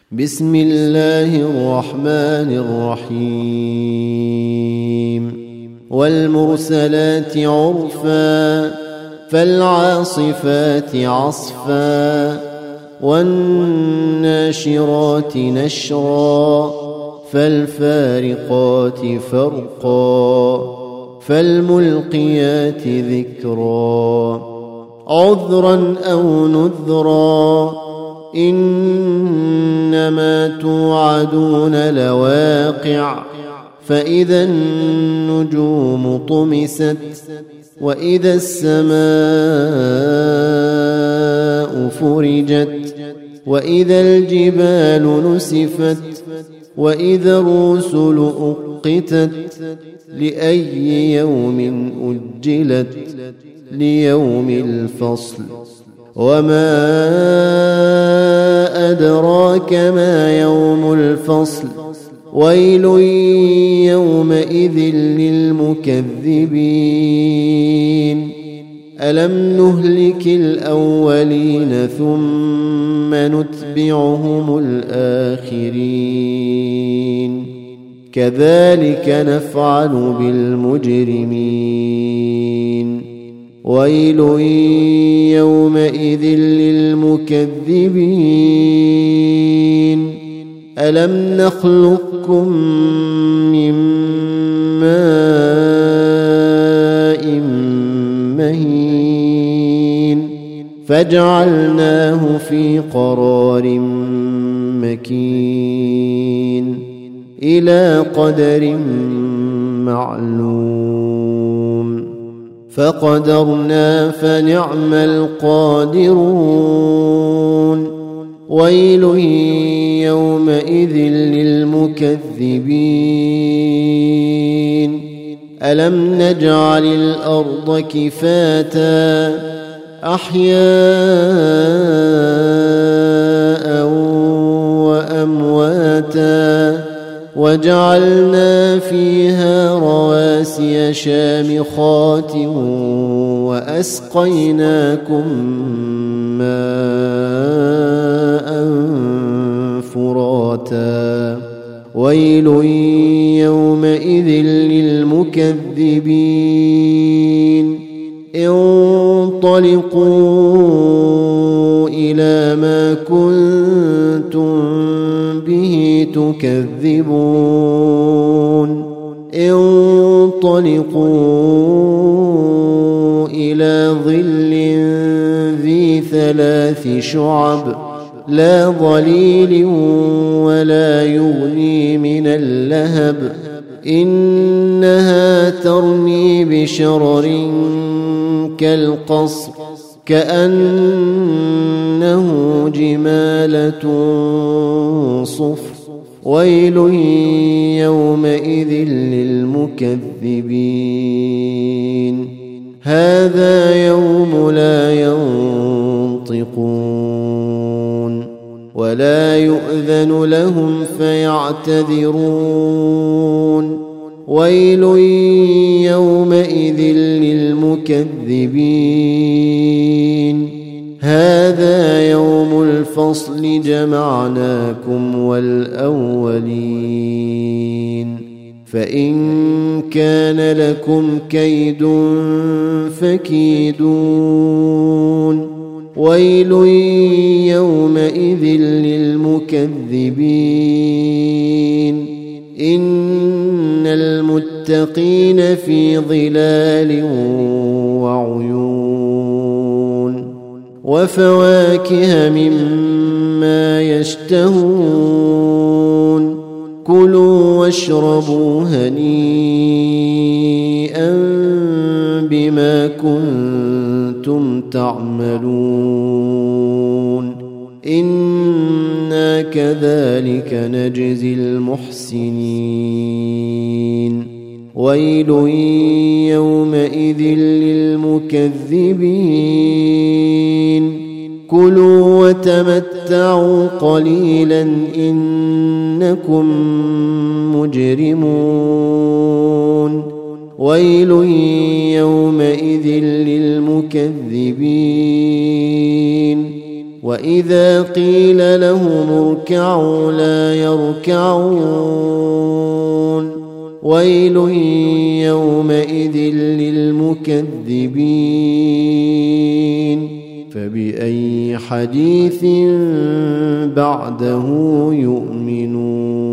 بسم الله الرحمن الرحيم والمرسلات عرفا فالعاصفات عصفا والناشرات نشرا فالفارقات فرقا فالملقيات ذكرا عذرا أو نذرا إنما توعدون لواقع فإذا النجوم طمست وإذا السماء فرجت وإذا الجبال نسفت وإذا الرسل أقتت لأي يوم أجلت ليوم الفصل وما أدراك ما يوم الفصل ويل يومئذ للمكذبين ألم نهلك الأولين ثم نتبعهم الآخرين كذلك نفعل بالمجرمين ويل يومئذ للمكذبين ألم نخلقكم من ماء مهين فجعلناه في قرار مكين إلى قدر معلوم فقدرنا فنعم القادرون ويل يومئذ للمكذبين ألم نجعل الأرض كفاتا أحياء وأمواتا وجعلنا فيها رواسي شامخات وأسقيناكم ماء فراتا ويل يومئذ للمكذبين انطلقوا إلى ما كنتم به تكذبون انطلقوا إلى ظل ذي 3 شعب لا ظليل ولا يغني من اللهب إنها ترمي بشرر كالقصر كأنه جمالة صفر ويل يومئذ للمكذبين هذا يوم لا ينطقون ولا يؤذن لهم فيعتذرون ويل يومئذ للمكذبين هذا يوم الفصل جمعناكم والأولين فإن كان لكم كيد فكيدون ويل يومئذ للمكذبين إن المتقين في ظلال وعيون وفواكه مما يشتهون كلوا واشربوا هنيئا بما كنتم تعملون إنا كذلك نجزي المحسنين ويل يومئذ للمكذبين كلوا وتمتعوا قليلا إنكم مجرمون ويل يومئذ للمكذبين وإذا قيل لهم اركعوا لا يركعون ويل يومئذ للمكذبين فبأي حديث بعده يؤمنون